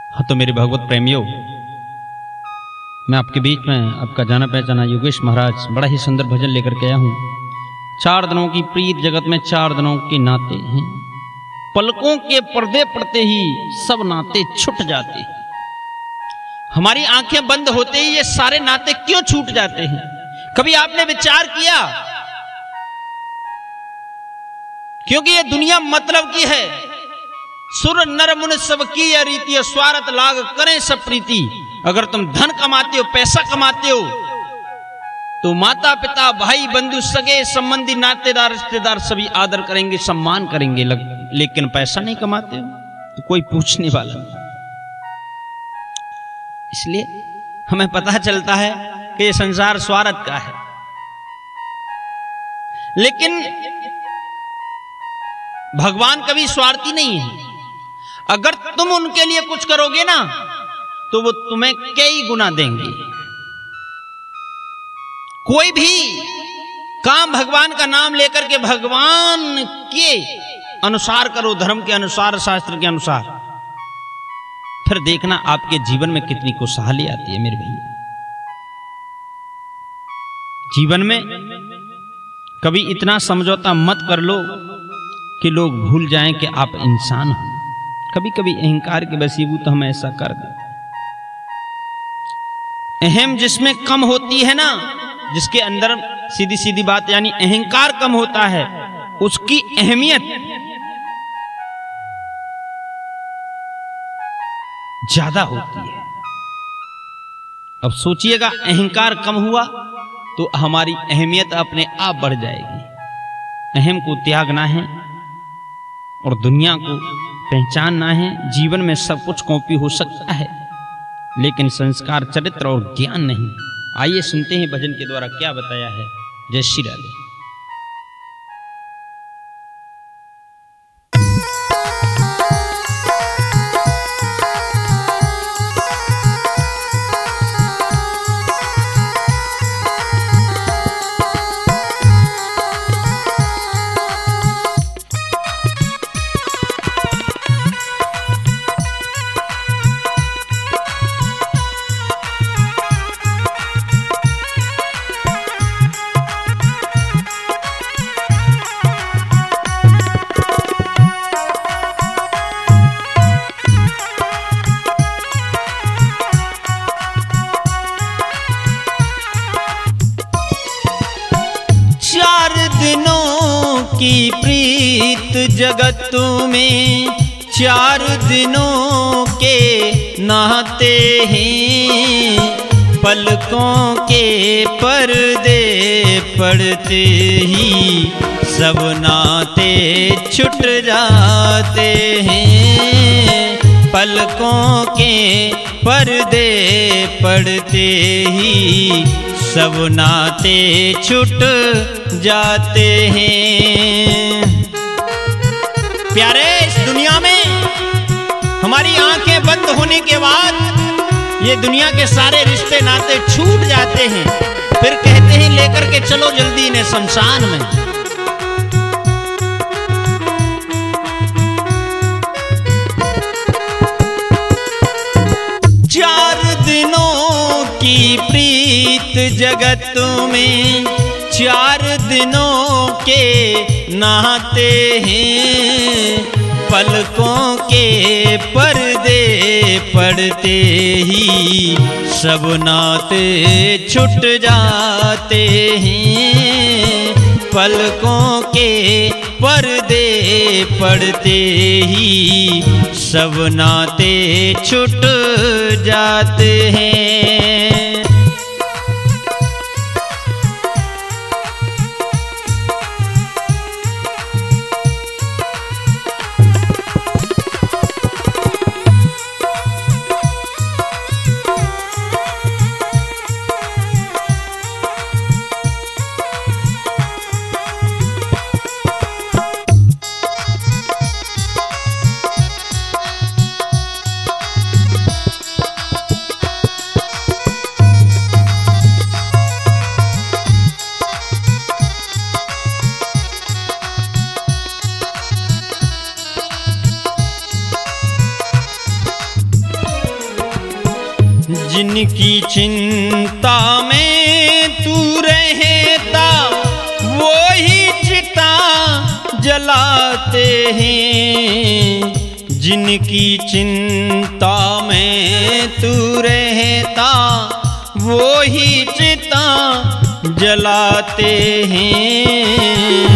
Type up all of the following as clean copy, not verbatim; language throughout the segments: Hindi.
हाँ तो मेरे भगवत प्रेमियों, मैं आपके बीच में आपका जाना पहचाना योगेश महाराज बड़ा ही सुंदर भजन लेकर के आया हूँ। 4 दिनों की प्रीत जगत में 4 दिनों के नाते हैं, पलकों के पर्दे पड़ते ही सब नाते छूट जाते हैं। हमारी आंखें बंद होते ही ये सारे नाते क्यों छूट जाते हैं? कभी आपने विचार किया? क्योंकि ये दुनिया मतलब की है। सुर नर मुन सब की यह रीति, स्वार्थ लाग करें सब प्रीति। अगर तुम धन कमाते हो, पैसा कमाते हो, तो माता पिता भाई बंधु सगे संबंधी नातेदार रिश्तेदार सभी आदर करेंगे, सम्मान करेंगे। लेकिन पैसा नहीं कमाते हो तो कोई पूछने वाला नहीं। इसलिए हमें पता चलता है कि ये संसार स्वार्थ का है। लेकिन भगवान कभी स्वार्थी नहीं है। अगर तुम उनके लिए कुछ करोगे ना तो वो तुम्हें कई गुना देंगे। कोई भी काम भगवान का नाम लेकर के भगवान के अनुसार करो, धर्म के अनुसार, शास्त्र के अनुसार, फिर देखना आपके जीवन में कितनी खुशहाली आती है। मेरे भैया, जीवन में कभी इतना समझौता मत कर लो कि लोग भूल जाएं कि आप इंसान हो। कभी कभी अहंकार के वशीभूत हम ऐसा कर दें। अहम जिसमें कम होती है ना, जिसके अंदर सीधी सीधी बात यानी अहंकार कम होता है, उसकी अहमियत ज्यादा होती है। अब सोचिएगा, अहंकार कम हुआ तो हमारी अहमियत अपने आप बढ़ जाएगी। अहम को त्यागना है और दुनिया को पहचानना है। जीवन में सब कुछ कॉपी हो सकता है, लेकिन संस्कार, चरित्र और ज्ञान नहीं। आइए सुनते हैं भजन के द्वारा क्या बताया है। जय श्री राधे। की प्रीत जगत में 4 दिनों के नाते हैं, पलकों के पर्दे पड़ते ही सब नाते छूट जाते हैं। पलकों के पर्दे पड़ते ही सब नाते छूट जाते हैं। प्यारे, इस दुनिया में हमारी आंखें बंद होने के बाद ये दुनिया के सारे रिश्ते नाते छूट जाते हैं। फिर कहते हैं लेकर के चलो जल्दी इन्हें शमशान में। की प्रीत जगत में 4 दिनों के नाते हैं, पलकों के पर्दे पड़ते ही सब नाते छूट जाते हैं। पलकों के पर्दे पड़ते ही सब नाते छूट जाते हैं। जिनकी चिंता में तू रहता वो ही चिता जलाते हैं। जिनकी चिंता में तू रहता वो ही चिता जलाते हैं।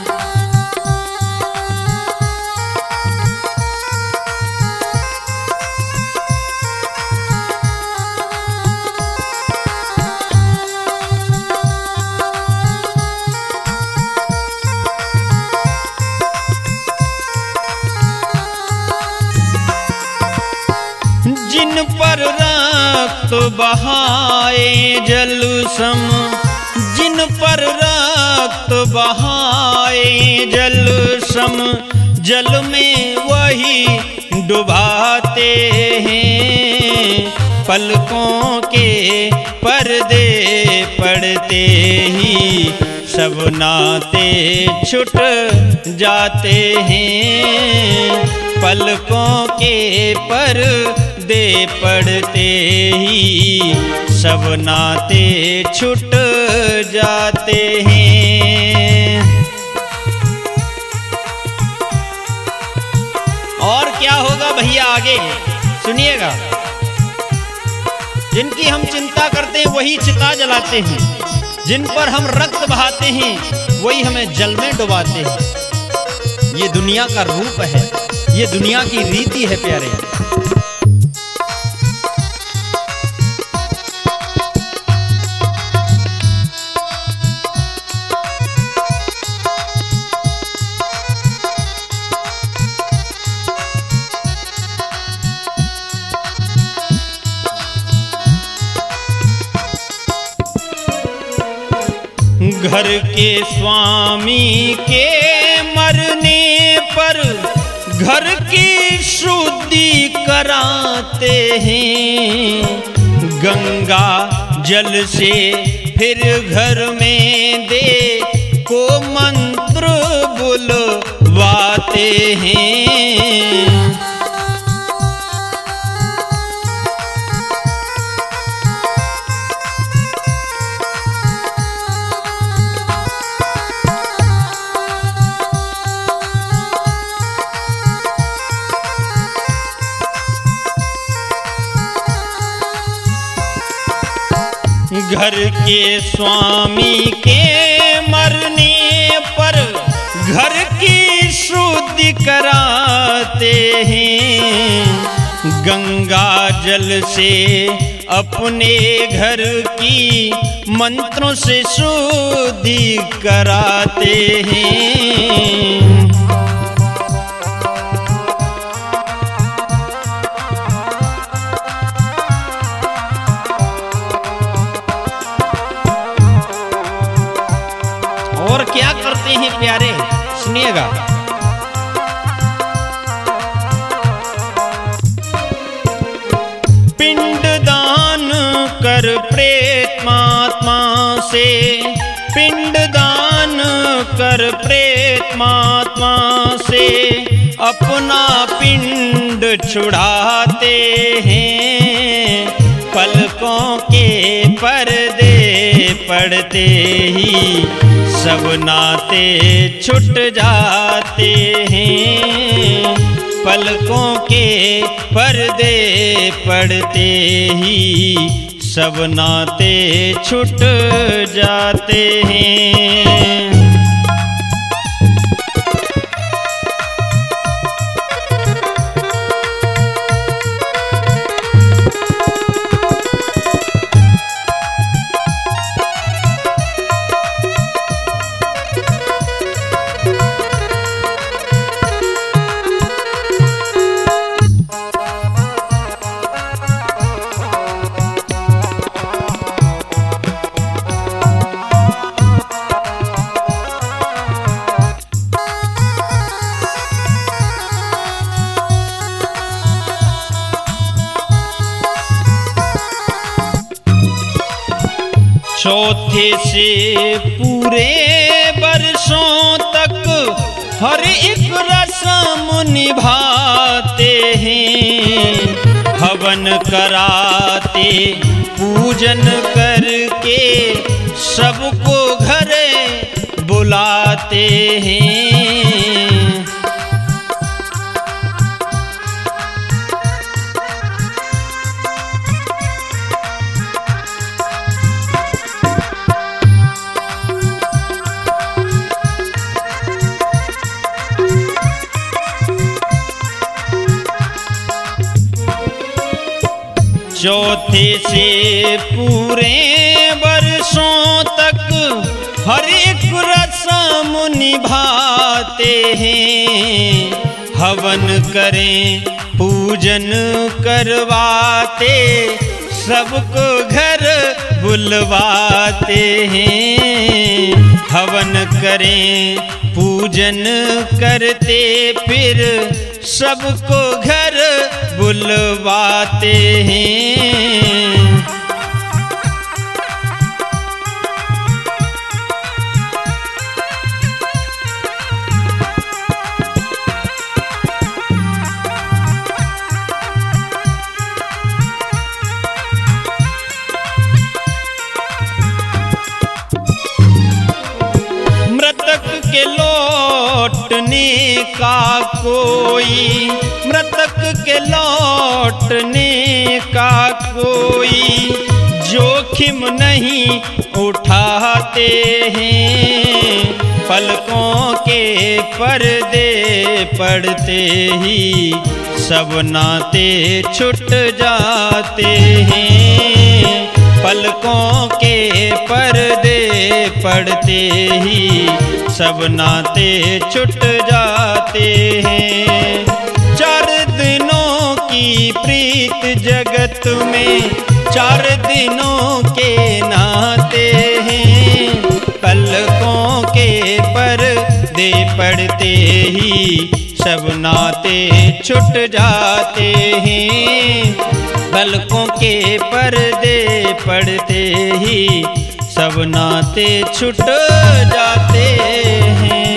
जिन पर रक्त बहाए जल सम, जिन पर रक्त बहाए जल सम, जल में वही डुबाते हैं। पलकों के पर्दे पड़ते ही सब नाते छूट जाते हैं। पलकों के पर्दे पड़ते ही सब नाते छूट जाते हैं। और क्या होगा भैया आगे सुनिएगा। जिनकी हम चिंता करते हैं वही चिता जलाते हैं, जिन पर हम रक्त बहाते हैं वही हमें जल में डुबाते हैं। ये दुनिया का रूप है, ये दुनिया की रीति है प्यारे। घर के स्वामी के मरने पर घर की शुद्धि कराते हैं। गंगा जल से फिर घर में दे को मंत्र बुलवाते हैं। घर के स्वामी के मरने पर घर की शुद्धि कराते हैं। गंगा जल से अपने घर की मंत्रों से शुद्धि कराते हैं। और क्या करते हैं प्यारे सुनिएगा। पिंड दान कर प्रेतमात्मा से, पिंड दान कर प्रेतमात्मा से अपना पिंड छुड़ाते हैं। पलकों के पर्दे पड़ते ही सब नाते छूट जाते हैं। पलकों के पर्दे पड़ते ही सब नाते छूट जाते हैं। चौथे से पूरे वर्षों तक हर एक रस्म निभाते हैं। हवन कराते पूजन करके सबको घरे बुलाते हैं। चौथे से पूरे वर्षों तक हर एक रस्म निभाते हैं। हवन करें पूजन करवाते सबको घर बुलवाते हैं। हवन करें पूजन करते फिर सबको घर बुलवाते हैं। मृतक के लौटने का कोई, मृतक के लौटने का कोई जोखिम नहीं उठाते हैं। पलकों के पर्दे पड़ते ही सब नाते छूट जाते हैं। पलकों के पर्दे पड़ते ही सब नाते छूट जाते हैं। 4 दिनों की प्रीत जगत में 4 दिनों के नाते हैं। पलकों के पर्दे पड़ते ही सब नाते छूट जाते हैं। पलकों के पर्दे पड़ते ही सब नाते छूट जाते हैं।